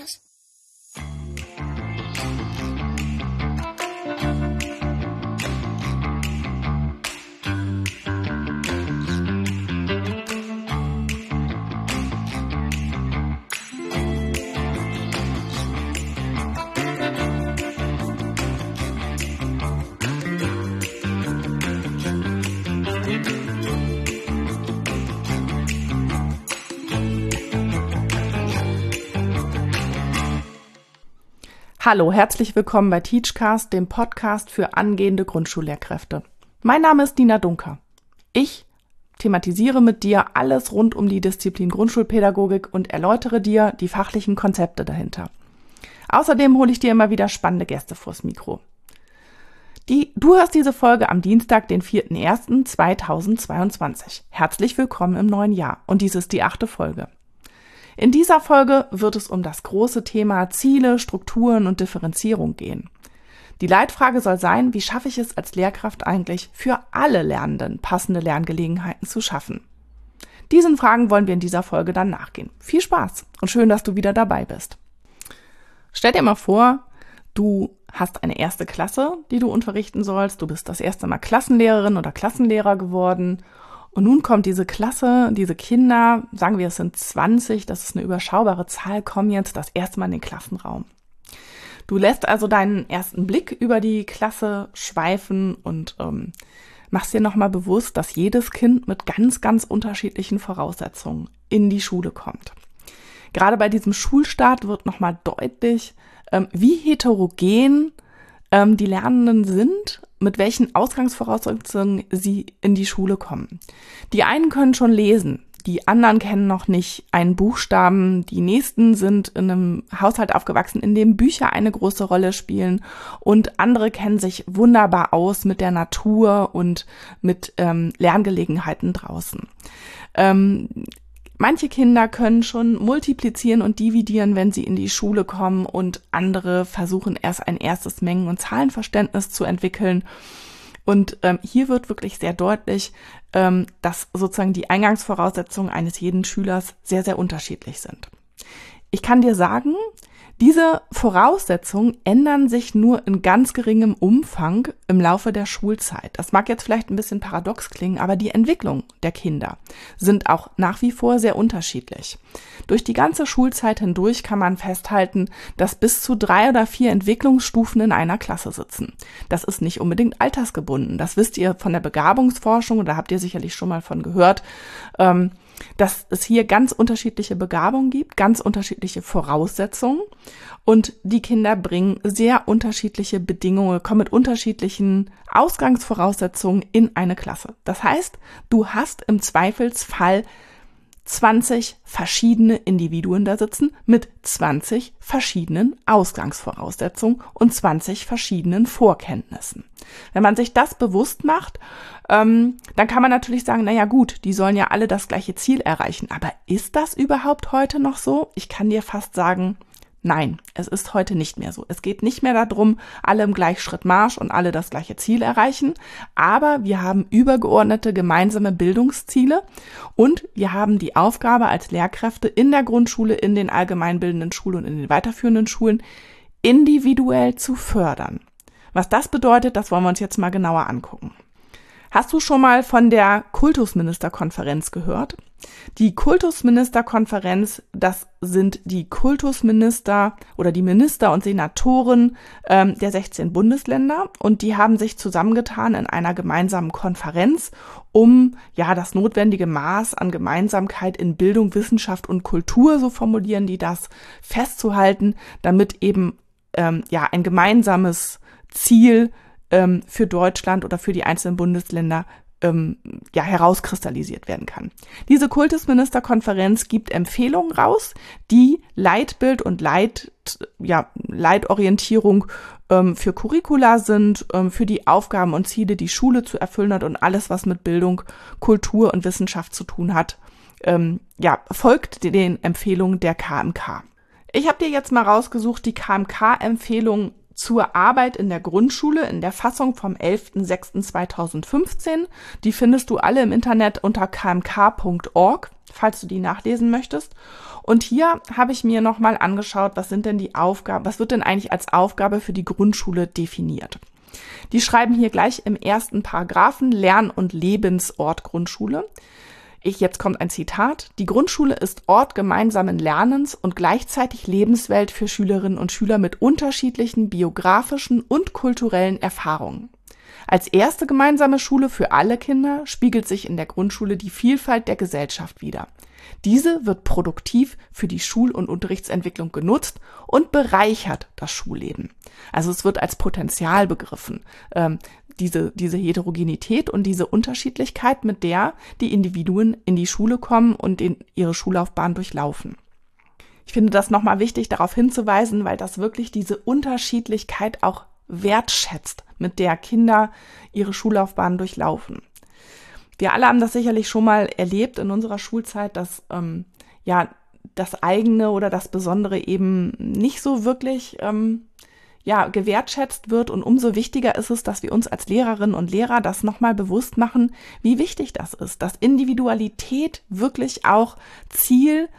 Podcast. Hallo, herzlich willkommen bei Teachcast, dem Podcast für angehende Grundschullehrkräfte. Mein Name ist Nina Dunker. Ich thematisiere mit dir alles rund um die Disziplin Grundschulpädagogik und erläutere dir die fachlichen Konzepte dahinter. Außerdem hole ich dir immer wieder spannende Gäste vors Mikro. Du hörst diese Folge am Dienstag, den 4.1.2022. Herzlich willkommen im neuen Jahr und dies ist die 8. Folge. In dieser Folge wird es um das große Thema Ziele, Strukturen und Differenzierung gehen. Die Leitfrage soll sein, wie schaffe ich es als Lehrkraft eigentlich, für alle Lernenden passende Lerngelegenheiten zu schaffen? Diesen Fragen wollen wir in dieser Folge dann nachgehen. Viel Spaß und schön, dass du wieder dabei bist. Stell dir mal vor, du hast eine 1. Klasse, die du unterrichten sollst. Du bist das erste Mal Klassenlehrerin oder Klassenlehrer geworden. Und nun kommt diese Klasse, diese Kinder, sagen wir es sind 20, das ist eine überschaubare Zahl, kommen jetzt das erste Mal in den Klassenraum. Du lässt also deinen ersten Blick über die Klasse schweifen und machst dir nochmal bewusst, dass jedes Kind mit ganz, ganz unterschiedlichen Voraussetzungen in die Schule kommt. Gerade bei diesem Schulstart wird nochmal deutlich, wie heterogen die Lernenden sind, mit welchen Ausgangsvoraussetzungen sie in die Schule kommen. Die einen können schon lesen, die anderen kennen noch nicht einen Buchstaben, die nächsten sind in einem Haushalt aufgewachsen, in dem Bücher eine große Rolle spielen und andere kennen sich wunderbar aus mit der Natur und mit Lerngelegenheiten draußen. Manche Kinder können schon multiplizieren und dividieren, wenn sie in die Schule kommen und andere versuchen erst ein erstes Mengen- und Zahlenverständnis zu entwickeln. Und hier wird wirklich sehr deutlich, dass sozusagen die Eingangsvoraussetzungen eines jeden Schülers sehr, sehr unterschiedlich sind. Ich kann dir sagen, diese Voraussetzungen ändern sich nur in ganz geringem Umfang im Laufe der Schulzeit. Das mag jetzt vielleicht ein bisschen paradox klingen, aber die Entwicklung der Kinder sind auch nach wie vor sehr unterschiedlich. Durch die ganze Schulzeit hindurch kann man festhalten, dass bis zu 3 oder 4 Entwicklungsstufen in einer Klasse sitzen. Das ist nicht unbedingt altersgebunden. Das wisst ihr von der Begabungsforschung, oder habt ihr sicherlich schon mal von gehört, dass es hier ganz unterschiedliche Begabungen gibt, ganz unterschiedliche Voraussetzungen und die Kinder bringen sehr unterschiedliche Bedingungen, kommen mit unterschiedlichen Ausgangsvoraussetzungen in eine Klasse. Das heißt, du hast im Zweifelsfall 20 verschiedene Individuen da sitzen mit 20 verschiedenen Ausgangsvoraussetzungen und 20 verschiedenen Vorkenntnissen. Wenn man sich das bewusst macht, dann kann man natürlich sagen, naja gut, die sollen ja alle das gleiche Ziel erreichen. Aber ist das überhaupt heute noch so? Ich kann dir fast sagen, nein, es ist heute nicht mehr so. Es geht nicht mehr darum, alle im Gleichschritt Marsch und alle das gleiche Ziel erreichen, aber wir haben übergeordnete gemeinsame Bildungsziele und wir haben die Aufgabe als Lehrkräfte in der Grundschule, in den allgemeinbildenden Schulen und in den weiterführenden Schulen individuell zu fördern. Was das bedeutet, das wollen wir uns jetzt mal genauer angucken. Hast du schon mal von der Kultusministerkonferenz gehört? Die Kultusministerkonferenz, das sind die Kultusminister oder die Minister und Senatoren der 16 Bundesländer und die haben sich zusammengetan in einer gemeinsamen Konferenz, um ja das notwendige Maß an Gemeinsamkeit in Bildung, Wissenschaft und Kultur, so formulieren die das, festzuhalten, damit eben ein gemeinsames Ziel für Deutschland oder für die einzelnen Bundesländer herauskristallisiert werden kann. Diese Kultusministerkonferenz gibt Empfehlungen raus, die Leitbild und Leitorientierung für Curricula sind, für die Aufgaben und Ziele, die Schule zu erfüllen hat und alles, was mit Bildung, Kultur und Wissenschaft zu tun hat, folgt den Empfehlungen der KMK. Ich habe dir jetzt mal rausgesucht, die KMK-Empfehlungen zur Arbeit in der Grundschule in der Fassung vom 11.06.2015. Die findest du alle im Internet unter kmk.org. falls du die nachlesen möchtest. Und hier habe ich mir nochmal angeschaut, was sind denn die Aufgaben, was wird denn eigentlich als Aufgabe für die Grundschule definiert? Die schreiben hier gleich im ersten Paragraphen Lern- und Lebensort Grundschule. Jetzt kommt ein Zitat. Die Grundschule ist Ort gemeinsamen Lernens und gleichzeitig Lebenswelt für Schülerinnen und Schüler mit unterschiedlichen biografischen und kulturellen Erfahrungen. Als erste gemeinsame Schule für alle Kinder spiegelt sich in der Grundschule die Vielfalt der Gesellschaft wider. Diese wird produktiv für die Schul- und Unterrichtsentwicklung genutzt und bereichert das Schulleben. Also es wird als Potenzial begriffen, diese Heterogenität und diese Unterschiedlichkeit, mit der die Individuen in die Schule kommen und ihre Schullaufbahn durchlaufen. Ich finde das nochmal wichtig, darauf hinzuweisen, weil das wirklich diese Unterschiedlichkeit auch wertschätzt, mit der Kinder ihre Schullaufbahn durchlaufen. Wir alle haben das sicherlich schon mal erlebt in unserer Schulzeit, dass das eigene oder das Besondere eben nicht so wirklich gewertschätzt wird. Und umso wichtiger ist es, dass wir uns als Lehrerinnen und Lehrer das nochmal bewusst machen, wie wichtig das ist, dass Individualität wirklich auch Ziel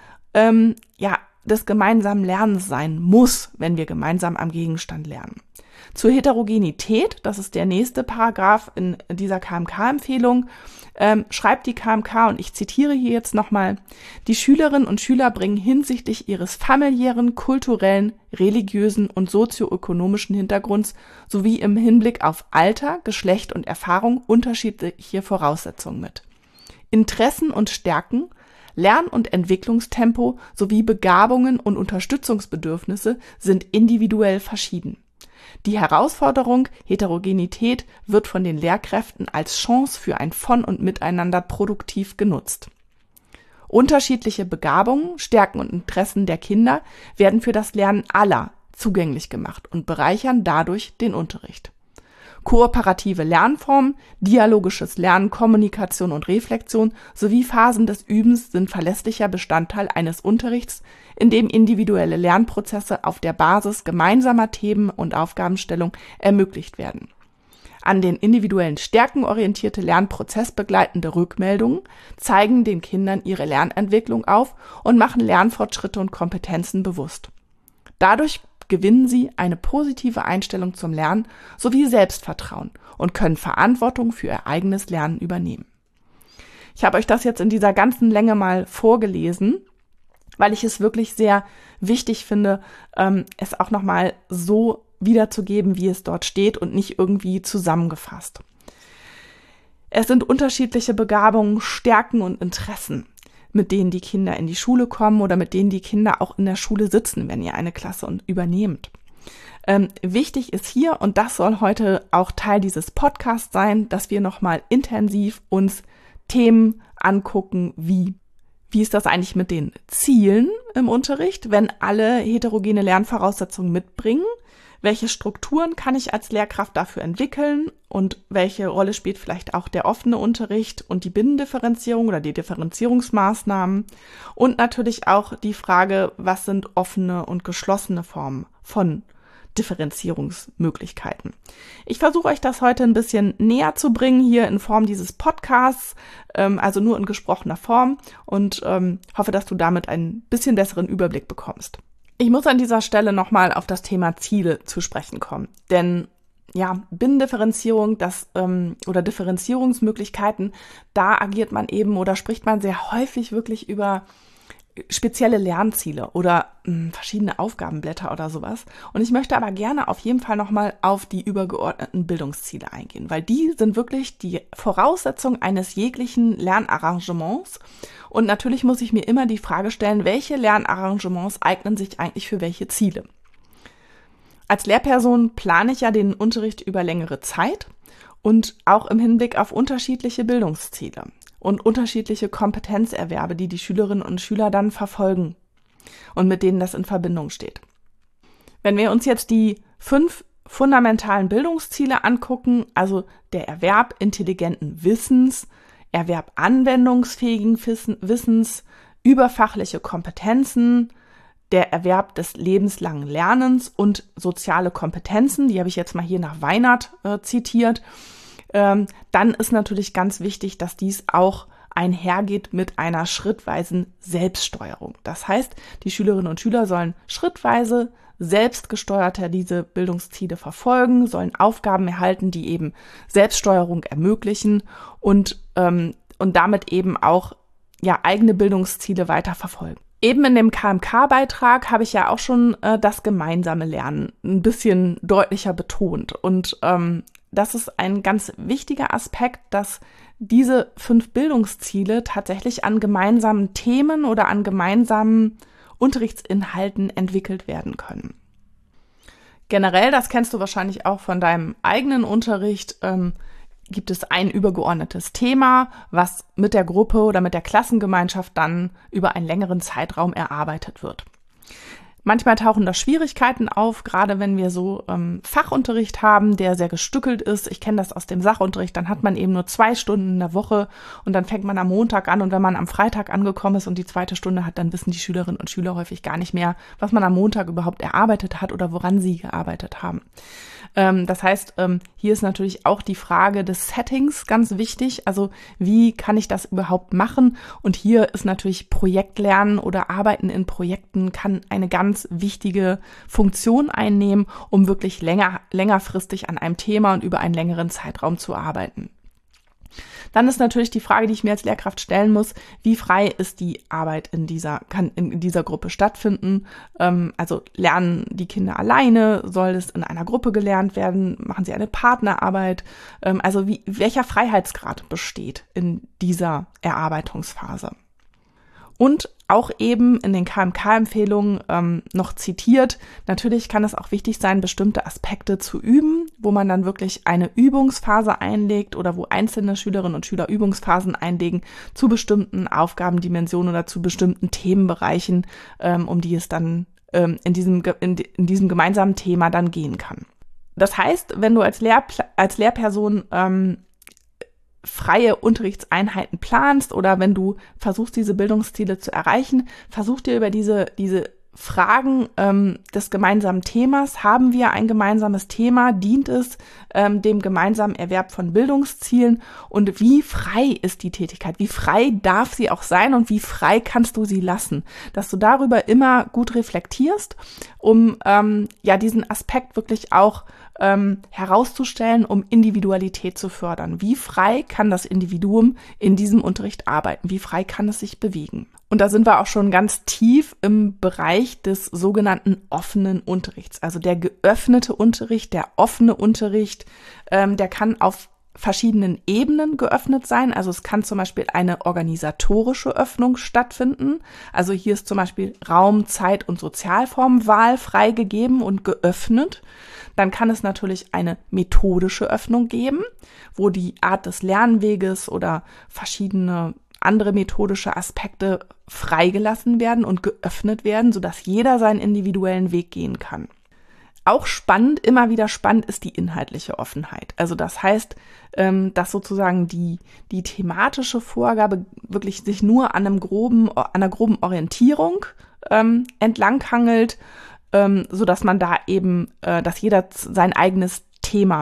des gemeinsamen Lernens sein muss, wenn wir gemeinsam am Gegenstand lernen. Zur Heterogenität, das ist der nächste Paragraph in dieser KMK-Empfehlung, schreibt die KMK, und ich zitiere hier jetzt nochmal, die Schülerinnen und Schüler bringen hinsichtlich ihres familiären, kulturellen, religiösen und sozioökonomischen Hintergrunds sowie im Hinblick auf Alter, Geschlecht und Erfahrung unterschiedliche Voraussetzungen mit. Interessen und Stärken, Lern- und Entwicklungstempo sowie Begabungen und Unterstützungsbedürfnisse sind individuell verschieden. Die Herausforderung Heterogenität wird von den Lehrkräften als Chance für ein Von und Miteinander produktiv genutzt. Unterschiedliche Begabungen, Stärken und Interessen der Kinder werden für das Lernen aller zugänglich gemacht und bereichern dadurch den Unterricht. Kooperative Lernformen, dialogisches Lernen, Kommunikation und Reflexion sowie Phasen des Übens sind verlässlicher Bestandteil eines Unterrichts, in dem individuelle Lernprozesse auf der Basis gemeinsamer Themen und Aufgabenstellung ermöglicht werden. An den individuellen Stärken orientierte lernprozessbegleitende Rückmeldungen zeigen den Kindern ihre Lernentwicklung auf und machen Lernfortschritte und Kompetenzen bewusst. Dadurch gewinnen sie eine positive Einstellung zum Lernen sowie Selbstvertrauen und können Verantwortung für ihr eigenes Lernen übernehmen. Ich habe euch das jetzt in dieser ganzen Länge mal vorgelesen, weil ich es wirklich sehr wichtig finde, es auch nochmal so wiederzugeben, wie es dort steht und nicht irgendwie zusammengefasst. Es sind unterschiedliche Begabungen, Stärken und Interessen, mit denen die Kinder in die Schule kommen oder mit denen die Kinder auch in der Schule sitzen, wenn ihr eine Klasse übernehmt. Wichtig ist hier, und das soll heute auch Teil dieses Podcasts sein, dass wir nochmal intensiv uns Themen angucken, wie ist das eigentlich mit den Zielen im Unterricht, wenn alle heterogene Lernvoraussetzungen mitbringen? Welche Strukturen kann ich als Lehrkraft dafür entwickeln und welche Rolle spielt vielleicht auch der offene Unterricht und die Binnendifferenzierung oder die Differenzierungsmaßnahmen? Und natürlich auch die Frage, was sind offene und geschlossene Formen von Differenzierungsmöglichkeiten. Ich versuche euch das heute ein bisschen näher zu bringen, hier in Form dieses Podcasts, also nur in gesprochener Form, und hoffe, dass du damit einen bisschen besseren Überblick bekommst. Ich muss an dieser Stelle nochmal auf das Thema Ziele zu sprechen kommen, denn Binnendifferenzierung, oder Differenzierungsmöglichkeiten, da agiert man eben oder spricht man sehr häufig wirklich über spezielle Lernziele oder verschiedene Aufgabenblätter oder sowas. Und ich möchte aber gerne auf jeden Fall nochmal auf die übergeordneten Bildungsziele eingehen, weil die sind wirklich die Voraussetzung eines jeglichen Lernarrangements. Und natürlich muss ich mir immer die Frage stellen, welche Lernarrangements eignen sich eigentlich für welche Ziele? Als Lehrperson plane ich ja den Unterricht über längere Zeit und auch im Hinblick auf unterschiedliche Bildungsziele und unterschiedliche Kompetenzerwerbe, die die Schülerinnen und Schüler dann verfolgen und mit denen das in Verbindung steht. Wenn wir uns jetzt die 5 fundamentalen Bildungsziele angucken, also der Erwerb intelligenten Wissens, Erwerb anwendungsfähigen Wissens, überfachliche Kompetenzen, der Erwerb des lebenslangen Lernens und soziale Kompetenzen, die habe ich jetzt mal hier nach Weinert zitiert, dann ist natürlich ganz wichtig, dass dies auch einhergeht mit einer schrittweisen Selbststeuerung. Das heißt, die Schülerinnen und Schüler sollen schrittweise selbstgesteuerter diese Bildungsziele verfolgen, sollen Aufgaben erhalten, die eben Selbststeuerung ermöglichen und damit eben auch eigene Bildungsziele weiter verfolgen. Eben in dem KMK-Beitrag habe ich ja auch schon das gemeinsame Lernen ein bisschen deutlicher betont. Und das ist ein ganz wichtiger Aspekt, dass diese 5 Bildungsziele tatsächlich an gemeinsamen Themen oder an gemeinsamen Unterrichtsinhalten entwickelt werden können. Generell, das kennst du wahrscheinlich auch von deinem eigenen Unterricht, gibt es ein übergeordnetes Thema, was mit der Gruppe oder mit der Klassengemeinschaft dann über einen längeren Zeitraum erarbeitet wird. Manchmal tauchen da Schwierigkeiten auf, gerade wenn wir so Fachunterricht haben, der sehr gestückelt ist. Ich kenne das aus dem Sachunterricht, dann hat man eben nur 2 Stunden in der Woche und dann fängt man am Montag an und wenn man am Freitag angekommen ist und die 2. Stunde hat, dann wissen die Schülerinnen und Schüler häufig gar nicht mehr, was man am Montag überhaupt erarbeitet hat oder woran sie gearbeitet haben. Das heißt, hier ist natürlich auch die Frage des Settings ganz wichtig. Also wie kann ich das überhaupt machen? Und hier ist natürlich Projektlernen oder Arbeiten in Projekten kann eine ganz wichtige Funktion einnehmen, um wirklich längerfristig an einem Thema und über einen längeren Zeitraum zu arbeiten. Dann ist natürlich die Frage, die ich mir als Lehrkraft stellen muss, wie frei ist die Arbeit kann in dieser Gruppe stattfinden? Also lernen die Kinder alleine? Soll es in einer Gruppe gelernt werden? Machen sie eine Partnerarbeit? Also welcher Freiheitsgrad besteht in dieser Erarbeitungsphase? Und auch eben in den KMK-Empfehlungen noch zitiert, natürlich kann es auch wichtig sein, bestimmte Aspekte zu üben, wo man dann wirklich eine Übungsphase einlegt oder wo einzelne Schülerinnen und Schüler Übungsphasen einlegen zu bestimmten Aufgabendimensionen oder zu bestimmten Themenbereichen, um die es dann in diesem gemeinsamen Thema dann gehen kann. Das heißt, wenn du als Lehrperson freie Unterrichtseinheiten planst oder wenn du versuchst, diese Bildungsziele zu erreichen, versuch dir über diese Fragen des gemeinsamen Themas, haben wir ein gemeinsames Thema, dient es dem gemeinsamen Erwerb von Bildungszielen und wie frei ist die Tätigkeit, wie frei darf sie auch sein und wie frei kannst du sie lassen, dass du darüber immer gut reflektierst, um diesen Aspekt wirklich auch herauszustellen, um Individualität zu fördern. Wie frei kann das Individuum in diesem Unterricht arbeiten? Wie frei kann es sich bewegen? Und da sind wir auch schon ganz tief im Bereich des sogenannten offenen Unterrichts. Also der geöffnete Unterricht, der offene Unterricht, der kann auf verschiedenen Ebenen geöffnet sein. Also es kann zum Beispiel eine organisatorische Öffnung stattfinden. Also hier ist zum Beispiel Raum, Zeit und Sozialformwahl freigegeben und geöffnet. Dann kann es natürlich eine methodische Öffnung geben, wo die Art des Lernweges oder verschiedene andere methodische Aspekte freigelassen werden und geöffnet werden, sodass jeder seinen individuellen Weg gehen kann. Auch spannend, immer wieder spannend ist die inhaltliche Offenheit. Also das heißt, dass sozusagen die thematische Vorgabe wirklich sich nur an einer groben Orientierung entlanghangelt, sodass man da eben, dass jeder sein eigenes Thema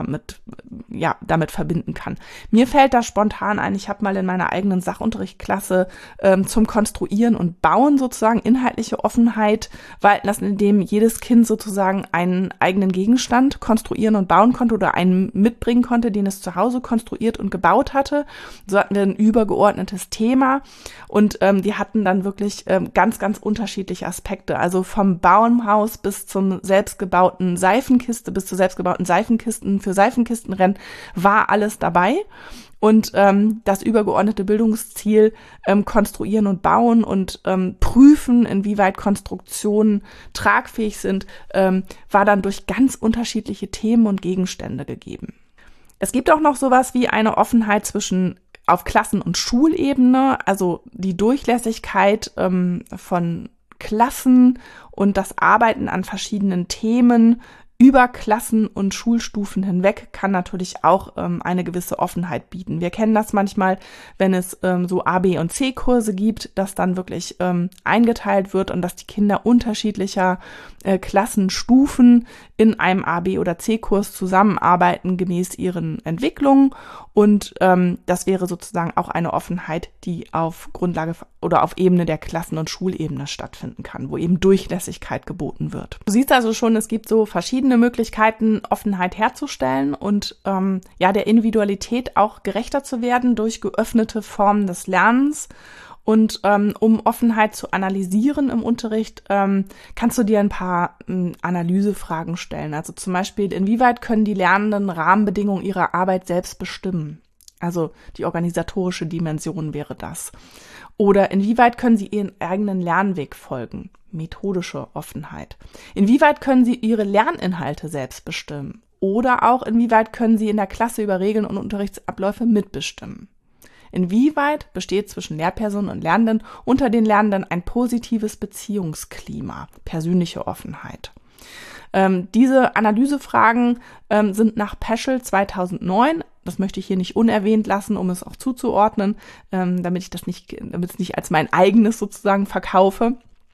damit verbinden kann. Mir fällt da spontan ein, ich habe mal in meiner eigenen Sachunterrichtsklasse zum Konstruieren und Bauen sozusagen inhaltliche Offenheit walten lassen, indem jedes Kind sozusagen einen eigenen Gegenstand konstruieren und bauen konnte oder einen mitbringen konnte, den es zu Hause konstruiert und gebaut hatte. So hatten wir ein übergeordnetes Thema und die hatten dann wirklich ganz, ganz unterschiedliche Aspekte. Also vom Baumhaus bis zum selbstgebauten Seifenkiste, bis zur selbstgebauten Seifenkisten für Seifenkistenrennen war alles dabei. Und das übergeordnete Bildungsziel konstruieren und bauen und prüfen, inwieweit Konstruktionen tragfähig sind, war dann durch ganz unterschiedliche Themen und Gegenstände gegeben. Es gibt auch noch sowas wie eine Offenheit auf Klassen- und Schulebene, also die Durchlässigkeit von Klassen und das Arbeiten an verschiedenen Themen über Klassen und Schulstufen hinweg kann natürlich auch eine gewisse Offenheit bieten. Wir kennen das manchmal, wenn es so A, B und C-Kurse gibt, dass dann wirklich eingeteilt wird und dass die Kinder unterschiedlicher Klassenstufen in einem A, B oder C-Kurs zusammenarbeiten gemäß ihren Entwicklungen. Und das wäre sozusagen auch eine Offenheit, die auf Grundlage oder auf Ebene der Klassen- und Schulebene stattfinden kann, wo eben Durchlässigkeit geboten wird. Du siehst also schon, es gibt so verschiedene Möglichkeiten, Offenheit herzustellen und der Individualität auch gerechter zu werden durch geöffnete Formen des Lernens. Und um Offenheit zu analysieren im Unterricht, kannst du dir ein paar Analysefragen stellen. Also zum Beispiel, inwieweit können die Lernenden Rahmenbedingungen ihrer Arbeit selbst bestimmen? Also die organisatorische Dimension wäre das. Oder inwieweit können sie ihren eigenen Lernweg folgen? Methodische Offenheit. Inwieweit können sie ihre Lerninhalte selbst bestimmen? Oder auch inwieweit können sie in der Klasse über Regeln und Unterrichtsabläufe mitbestimmen? Inwieweit besteht zwischen Lehrpersonen und Lernenden unter den Lernenden ein positives Beziehungsklima, persönliche Offenheit? Diese Analysefragen sind nach Peschel 2009, das möchte ich hier nicht unerwähnt lassen, um es auch zuzuordnen, damit es nicht als mein eigenes sozusagen verkaufe,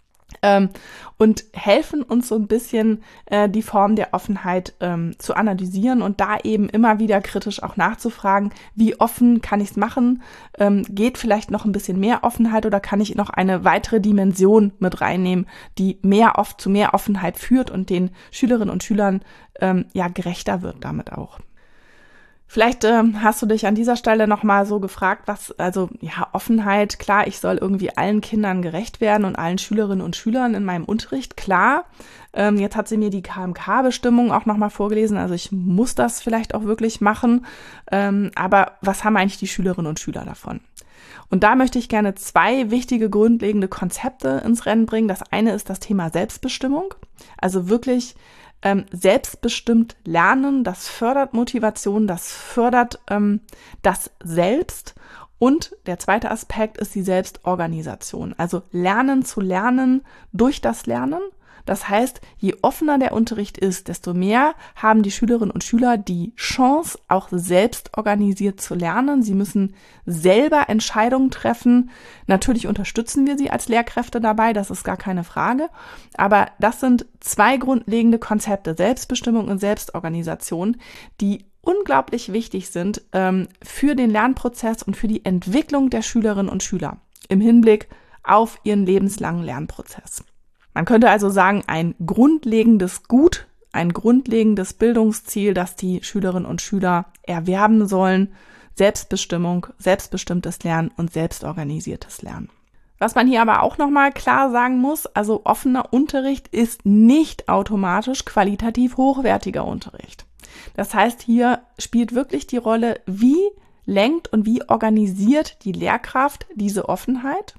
und helfen uns so ein bisschen, die Form der Offenheit zu analysieren und da eben immer wieder kritisch auch nachzufragen, wie offen kann ich es machen? Geht vielleicht noch ein bisschen mehr Offenheit oder kann ich noch eine weitere Dimension mit reinnehmen, die zu mehr Offenheit führt und den Schülerinnen und Schülern gerechter wird damit auch. Vielleicht hast du dich an dieser Stelle nochmal so gefragt, Offenheit, klar, ich soll irgendwie allen Kindern gerecht werden und allen Schülerinnen und Schülern in meinem Unterricht, klar. Jetzt hat sie mir die KMK-Bestimmung auch nochmal vorgelesen, also ich muss das vielleicht auch wirklich machen, aber was haben eigentlich die Schülerinnen und Schüler davon? Und da möchte ich gerne 2 wichtige grundlegende Konzepte ins Rennen bringen. Das eine ist das Thema Selbstbestimmung, also wirklich selbstbestimmt lernen, das fördert Motivation, das fördert das Selbst. Und der zweite Aspekt ist die Selbstorganisation, also Lernen zu lernen durch das Lernen. Das heißt, je offener der Unterricht ist, desto mehr haben die Schülerinnen und Schüler die Chance, auch selbst organisiert zu lernen. Sie müssen selber Entscheidungen treffen. Natürlich unterstützen wir sie als Lehrkräfte dabei, das ist gar keine Frage. Aber das sind 2 grundlegende Konzepte, Selbstbestimmung und Selbstorganisation, die unglaublich wichtig sind für den Lernprozess und für die Entwicklung der Schülerinnen und Schüler im Hinblick auf ihren lebenslangen Lernprozess. Man könnte also sagen, ein grundlegendes Gut, ein grundlegendes Bildungsziel, das die Schülerinnen und Schüler erwerben sollen, Selbstbestimmung, selbstbestimmtes Lernen und selbstorganisiertes Lernen. Was man hier aber auch nochmal klar sagen muss, also offener Unterricht ist nicht automatisch qualitativ hochwertiger Unterricht. Das heißt, hier spielt wirklich die Rolle, wie lenkt und wie organisiert die Lehrkraft diese Offenheit?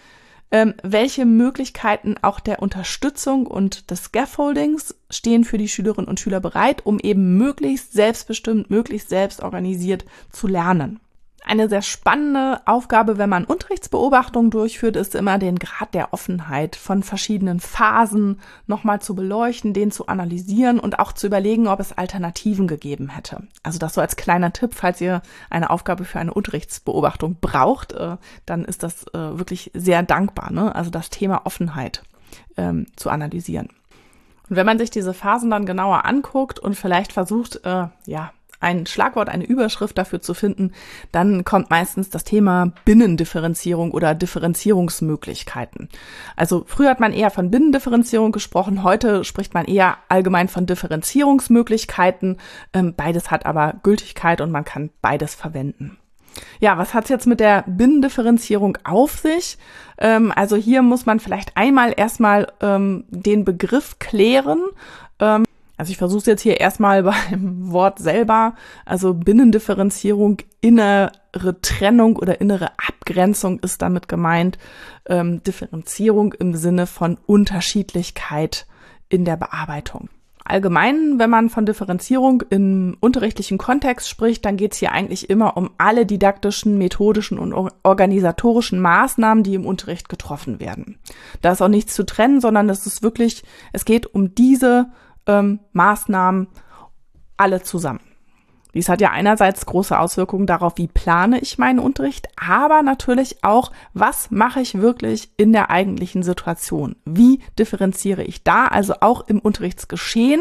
Welche Möglichkeiten auch der Unterstützung und des Scaffoldings stehen für die Schülerinnen und Schüler bereit, um eben möglichst selbstbestimmt, möglichst selbstorganisiert zu lernen. Eine sehr spannende Aufgabe, wenn man Unterrichtsbeobachtungen durchführt, ist immer den Grad der Offenheit von verschiedenen Phasen nochmal zu beleuchten, den zu analysieren und auch zu überlegen, ob es Alternativen gegeben hätte. Also das so als kleiner Tipp, falls ihr eine Aufgabe für eine Unterrichtsbeobachtung braucht, dann ist das wirklich sehr dankbar, ne? Also das Thema Offenheit zu analysieren. Und wenn man sich diese Phasen dann genauer anguckt und vielleicht versucht, ein Schlagwort, eine Überschrift dafür zu finden, dann kommt meistens das Thema Binnendifferenzierung oder Differenzierungsmöglichkeiten. Also früher hat man eher von Binnendifferenzierung gesprochen, heute spricht man eher allgemein von Differenzierungsmöglichkeiten. Beides hat aber Gültigkeit und man kann beides verwenden. Ja, was hat's jetzt mit der Binnendifferenzierung auf sich? Also hier muss man vielleicht einmal erstmal den Begriff klären. Also ich versuche es jetzt hier erstmal beim Wort selber, also Binnendifferenzierung, innere Trennung oder innere Abgrenzung ist damit gemeint, Differenzierung im Sinne von Unterschiedlichkeit in der Bearbeitung. Allgemein, wenn man von Differenzierung im unterrichtlichen Kontext spricht, dann geht es hier eigentlich immer um alle didaktischen, methodischen und organisatorischen Maßnahmen, die im Unterricht getroffen werden. Da ist auch nichts zu trennen, sondern es geht um diese Maßnahmen, alle zusammen. Dies hat ja einerseits große Auswirkungen darauf, wie plane ich meinen Unterricht, aber natürlich auch, was mache ich wirklich in der eigentlichen Situation? Wie differenziere ich da? Also auch im Unterrichtsgeschehen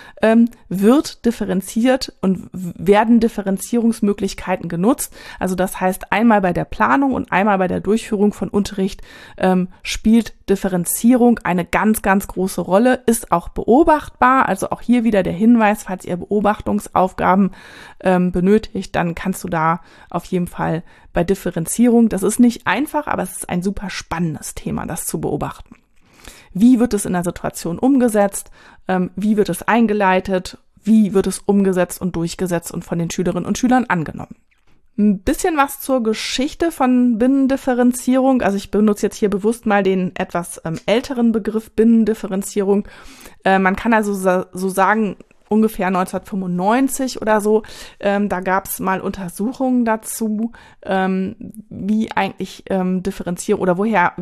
wird differenziert und werden Differenzierungsmöglichkeiten genutzt. Also das heißt, einmal bei der Planung und einmal bei der Durchführung von Unterricht spielt Differenzierung eine ganz, ganz große Rolle, ist auch beobachtbar. Also auch hier wieder der Hinweis, falls ihr Beobachtungsaufgaben benötigt, dann kannst du da auf jeden Fall bei Differenzierung, das ist nicht einfach, aber es ist ein super spannendes Thema, das zu beobachten. Wie wird es in der Situation umgesetzt? Wie wird es eingeleitet? Wie wird es umgesetzt und durchgesetzt und von den Schülerinnen und Schülern angenommen? Ein bisschen was zur Geschichte von Binnendifferenzierung. Also ich benutze jetzt hier bewusst mal den etwas älteren Begriff Binnendifferenzierung. Man kann also so sagen, ungefähr 1995 oder so, da gab es mal Untersuchungen dazu, wie eigentlich differenzieren oder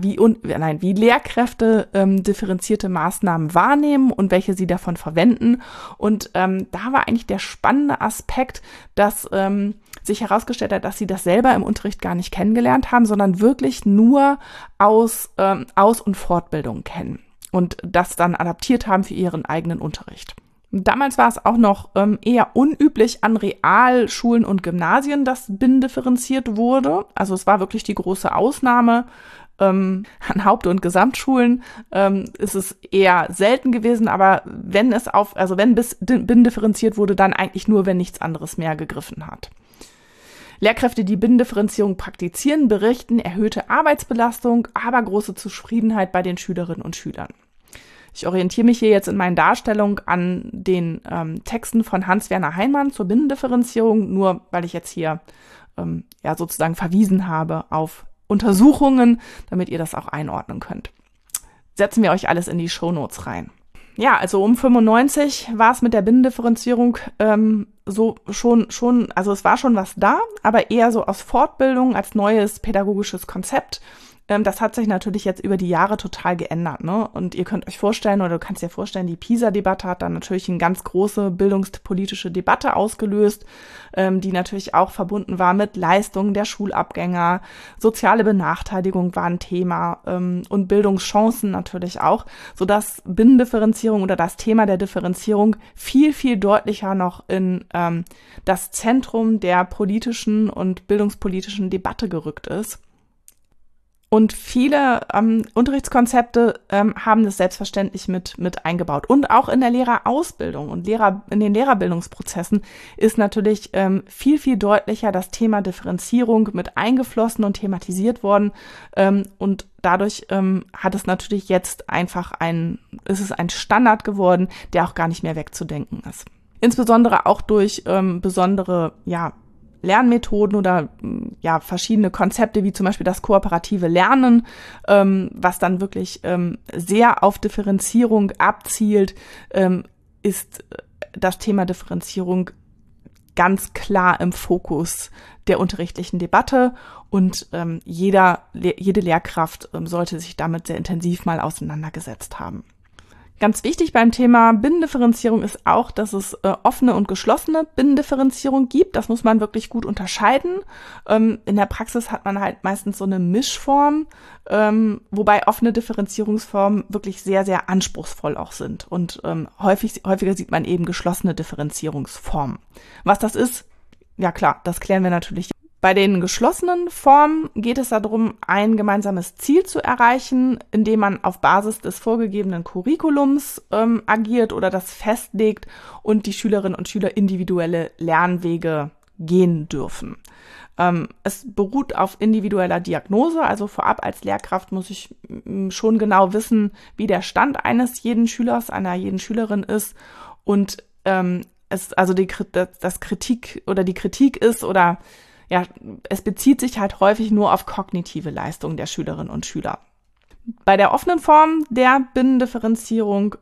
wie Lehrkräfte differenzierte Maßnahmen wahrnehmen und welche sie davon verwenden. Und da war eigentlich der spannende Aspekt, dass sich herausgestellt hat, dass sie das selber im Unterricht gar nicht kennengelernt haben, sondern wirklich nur aus und Fortbildung kennen und das dann adaptiert haben für ihren eigenen Unterricht. Damals war es auch noch eher unüblich an Realschulen und Gymnasien, dass binnendifferenziert wurde. Also es war wirklich die große Ausnahme. An Haupt- und Gesamtschulen ist es eher selten gewesen, aber wenn binnendifferenziert wurde, dann eigentlich nur, wenn nichts anderes mehr gegriffen hat. Lehrkräfte, die Binnendifferenzierung praktizieren, berichten erhöhte Arbeitsbelastung, aber große Zufriedenheit bei den Schülerinnen und Schülern. Ich orientiere mich hier jetzt in meinen Darstellungen an den Texten von Hans-Werner Heimann zur Binnendifferenzierung, nur weil ich jetzt hier sozusagen verwiesen habe auf Untersuchungen, damit ihr das auch einordnen könnt. Setzen wir euch alles in die Shownotes rein. Ja, also um 95 war es mit der Binnendifferenzierung also es war schon was da, aber eher so aus Fortbildung als neues pädagogisches Konzept. Das hat sich natürlich jetzt über die Jahre total geändert, ne? Und ihr könnt euch vorstellen, oder du kannst dir vorstellen, die PISA-Debatte hat dann natürlich eine ganz große bildungspolitische Debatte ausgelöst, die natürlich auch verbunden war mit Leistungen der Schulabgänger, soziale Benachteiligung war ein Thema und Bildungschancen natürlich auch, sodass Binnendifferenzierung oder das Thema der Differenzierung viel, viel deutlicher noch in das Zentrum der politischen und bildungspolitischen Debatte gerückt ist. Und viele Unterrichtskonzepte haben das selbstverständlich mit eingebaut. Und auch in der Lehrerausbildung und in den Lehrerbildungsprozessen ist natürlich viel, viel deutlicher das Thema Differenzierung mit eingeflossen und thematisiert worden. Und dadurch hat es natürlich jetzt ist es ein Standard geworden, der auch gar nicht mehr wegzudenken ist. Insbesondere auch durch besondere, Lernmethoden oder verschiedene Konzepte wie zum Beispiel das kooperative Lernen, was dann wirklich sehr auf Differenzierung abzielt, ist das Thema Differenzierung ganz klar im Fokus der unterrichtlichen Debatte und jede Lehrkraft sollte sich damit sehr intensiv mal auseinandergesetzt haben. Ganz wichtig beim Thema Binnendifferenzierung ist auch, dass es offene und geschlossene Binnendifferenzierung gibt. Das muss man wirklich gut unterscheiden. In der Praxis hat man halt meistens so eine Mischform, wobei offene Differenzierungsformen wirklich sehr, sehr anspruchsvoll auch sind. Und häufiger sieht man eben geschlossene Differenzierungsformen. Was das ist, ja klar, das klären wir natürlich. Bei den geschlossenen Formen geht es darum, ein gemeinsames Ziel zu erreichen, indem man auf Basis des vorgegebenen Curriculums agiert oder das festlegt und die Schülerinnen und Schüler individuelle Lernwege gehen dürfen. Es beruht auf individueller Diagnose, also vorab als Lehrkraft muss ich schon genau wissen, wie der Stand eines jeden Schülers, einer jeden Schülerin ist und die Kritik ist oder es bezieht sich halt häufig nur auf kognitive Leistungen der Schülerinnen und Schüler. Bei der offenen Form der Binnendifferenzierung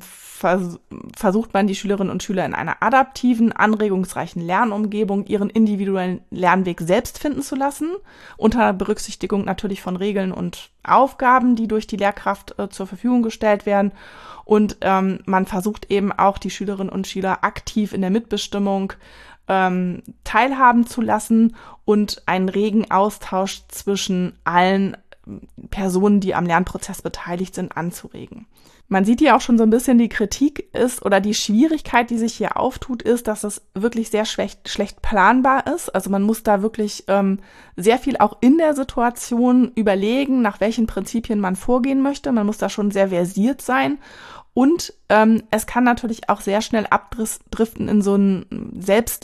versucht man, die Schülerinnen und Schüler in einer adaptiven, anregungsreichen Lernumgebung ihren individuellen Lernweg selbst finden zu lassen, unter Berücksichtigung natürlich von Regeln und Aufgaben, die durch die Lehrkraft zur Verfügung gestellt werden. Und man versucht eben auch, die Schülerinnen und Schüler aktiv in der Mitbestimmung teilhaben zu lassen und einen regen Austausch zwischen allen Personen, die am Lernprozess beteiligt sind, anzuregen. Man sieht hier auch schon so ein bisschen, die Kritik ist oder die Schwierigkeit, die sich hier auftut, ist, dass es wirklich sehr schlecht planbar ist. Also man muss da wirklich sehr viel auch in der Situation überlegen, nach welchen Prinzipien man vorgehen möchte. Man muss da schon sehr versiert sein. Und es kann natürlich auch sehr schnell abdriften in so einen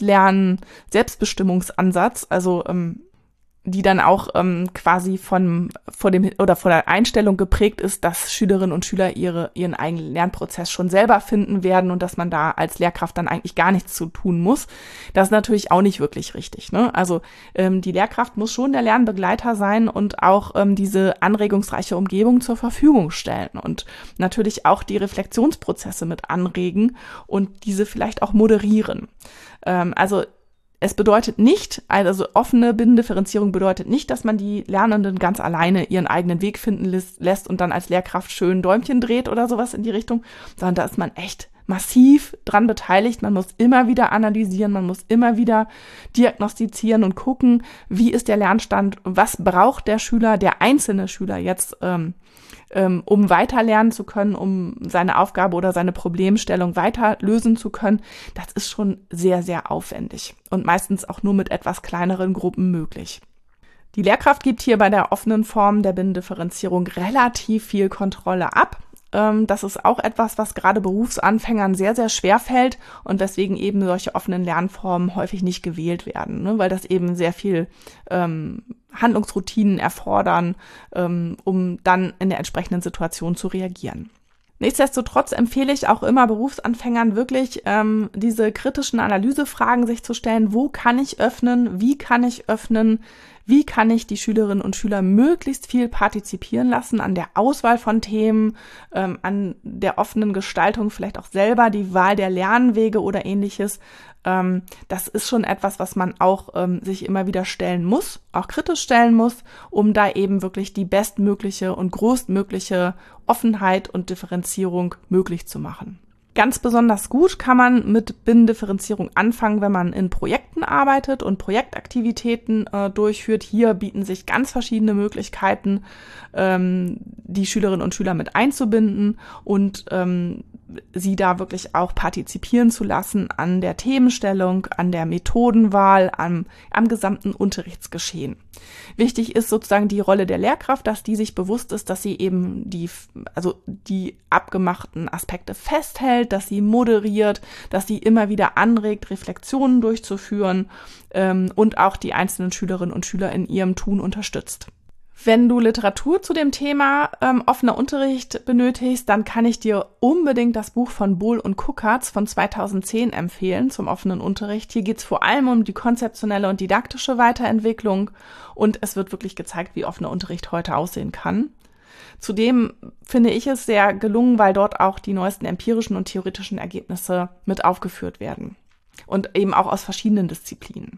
Selbstbestimmungsansatz, also die dann auch quasi vor der Einstellung geprägt ist, dass Schülerinnen und Schüler ihren eigenen Lernprozess schon selber finden werden und dass man da als Lehrkraft dann eigentlich gar nichts zu tun muss. Das ist natürlich auch nicht wirklich richtig, ne? Also die Lehrkraft muss schon der Lernbegleiter sein und auch diese anregungsreiche Umgebung zur Verfügung stellen und natürlich auch die Reflexionsprozesse mit anregen und diese vielleicht auch moderieren. Es bedeutet nicht, also offene Binnendifferenzierung bedeutet nicht, dass man die Lernenden ganz alleine ihren eigenen Weg finden lässt und dann als Lehrkraft schön Däumchen dreht oder sowas in die Richtung, sondern da ist man echt massiv dran beteiligt. Man muss immer wieder analysieren, man muss immer wieder diagnostizieren und gucken, wie ist der Lernstand, was braucht der Schüler, der einzelne Schüler jetzt, um weiter lernen zu können, um seine Aufgabe oder seine Problemstellung weiter lösen zu können. Das ist schon sehr, sehr aufwendig und meistens auch nur mit etwas kleineren Gruppen möglich. Die Lehrkraft gibt hier bei der offenen Form der Binnendifferenzierung relativ viel Kontrolle ab. Das ist auch etwas, was gerade Berufsanfängern sehr, sehr schwer fällt und weswegen eben solche offenen Lernformen häufig nicht gewählt werden, ne? Weil das eben sehr viel Handlungsroutinen erfordern, um dann in der entsprechenden Situation zu reagieren. Nichtsdestotrotz empfehle ich auch immer Berufsanfängern wirklich diese kritischen Analysefragen sich zu stellen. Wo kann ich öffnen? Wie kann ich öffnen? Wie kann ich die Schülerinnen und Schüler möglichst viel partizipieren lassen an der Auswahl von Themen, an der offenen Gestaltung, vielleicht auch selber die Wahl der Lernwege oder ähnliches. Das ist schon etwas, was man auch sich immer wieder stellen muss, auch kritisch stellen muss, um da eben wirklich die bestmögliche und größtmögliche Offenheit und Differenzierung möglich zu machen. Ganz besonders gut kann man mit Binnendifferenzierung anfangen, wenn man in Projekten arbeitet und Projektaktivitäten durchführt. Hier bieten sich ganz verschiedene Möglichkeiten, die Schülerinnen und Schüler mit einzubinden und sie da wirklich auch partizipieren zu lassen an der Themenstellung, an der Methodenwahl, am gesamten Unterrichtsgeschehen. Wichtig ist sozusagen die Rolle der Lehrkraft, dass die sich bewusst ist, dass sie eben die abgemachten Aspekte festhält, dass sie moderiert, dass sie immer wieder anregt, Reflexionen durchzuführen und auch die einzelnen Schülerinnen und Schüler in ihrem Tun unterstützt. Wenn du Literatur zu dem Thema offener Unterricht benötigst, dann kann ich dir unbedingt das Buch von Bohl und Kuckertz von 2010 empfehlen zum offenen Unterricht. Hier geht es vor allem um die konzeptionelle und didaktische Weiterentwicklung und es wird wirklich gezeigt, wie offener Unterricht heute aussehen kann. Zudem finde ich es sehr gelungen, weil dort auch die neuesten empirischen und theoretischen Ergebnisse mit aufgeführt werden und eben auch aus verschiedenen Disziplinen.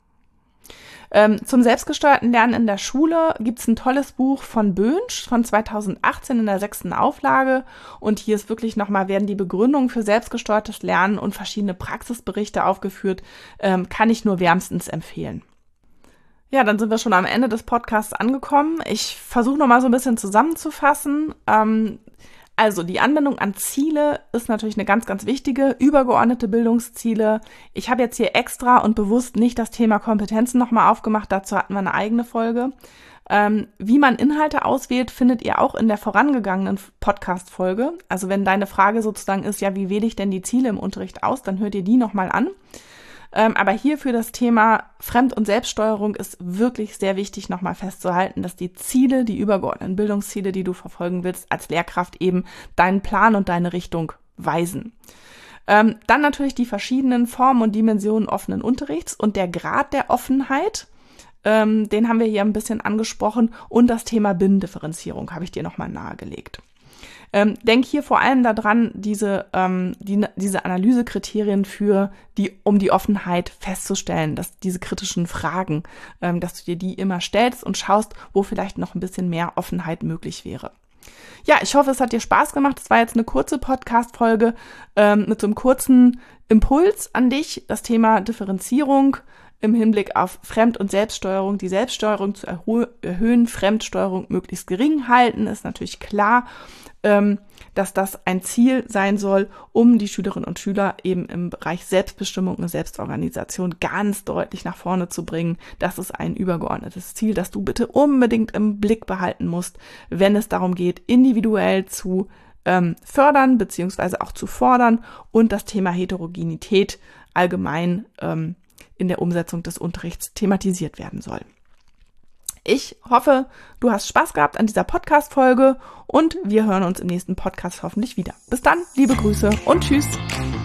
Zum selbstgesteuerten Lernen in der Schule gibt's ein tolles Buch von Bönsch von 2018 in der 6. Auflage und hier ist wirklich werden die Begründungen für selbstgesteuertes Lernen und verschiedene Praxisberichte aufgeführt, kann ich nur wärmstens empfehlen. Ja, dann sind wir schon am Ende des Podcasts angekommen. Ich versuche nochmal so ein bisschen zusammenzufassen. Also die Anbindung an Ziele ist natürlich eine ganz, ganz wichtige, übergeordnete Bildungsziele. Ich habe jetzt hier extra und bewusst nicht das Thema Kompetenzen nochmal aufgemacht, dazu hatten wir eine eigene Folge. Wie man Inhalte auswählt, findet ihr auch in der vorangegangenen Podcast-Folge. Also wenn deine Frage sozusagen ist, ja, wie wähle ich denn die Ziele im Unterricht aus, dann hört ihr die nochmal an. Aber hier für das Thema Fremd- und Selbststeuerung ist wirklich sehr wichtig, nochmal festzuhalten, dass die Ziele, die übergeordneten Bildungsziele, die du verfolgen willst, als Lehrkraft eben deinen Plan und deine Richtung weisen. Dann natürlich die verschiedenen Formen und Dimensionen offenen Unterrichts und der Grad der Offenheit. den haben wir hier ein bisschen angesprochen, und das Thema Binnendifferenzierung habe ich dir nochmal nahegelegt. Denk hier vor allem daran, diese Analysekriterien um die Offenheit festzustellen, dass diese kritischen Fragen, dass du dir die immer stellst und schaust, wo vielleicht noch ein bisschen mehr Offenheit möglich wäre. Ja, ich hoffe, es hat dir Spaß gemacht. Es war jetzt eine kurze Podcast-Folge mit so einem kurzen Impuls an dich, das Thema Differenzierung im Hinblick auf Fremd- und Selbststeuerung, die Selbststeuerung zu erhöhen, Fremdsteuerung möglichst gering halten, ist natürlich klar, dass das ein Ziel sein soll, um die Schülerinnen und Schüler eben im Bereich Selbstbestimmung und Selbstorganisation ganz deutlich nach vorne zu bringen. Das ist ein übergeordnetes Ziel, das du bitte unbedingt im Blick behalten musst, wenn es darum geht, individuell zu fördern bzw. auch zu fordern und das Thema Heterogenität allgemein in der Umsetzung des Unterrichts thematisiert werden soll. Ich hoffe, du hast Spaß gehabt an dieser Podcast-Folge und wir hören uns im nächsten Podcast hoffentlich wieder. Bis dann, liebe Grüße und tschüss!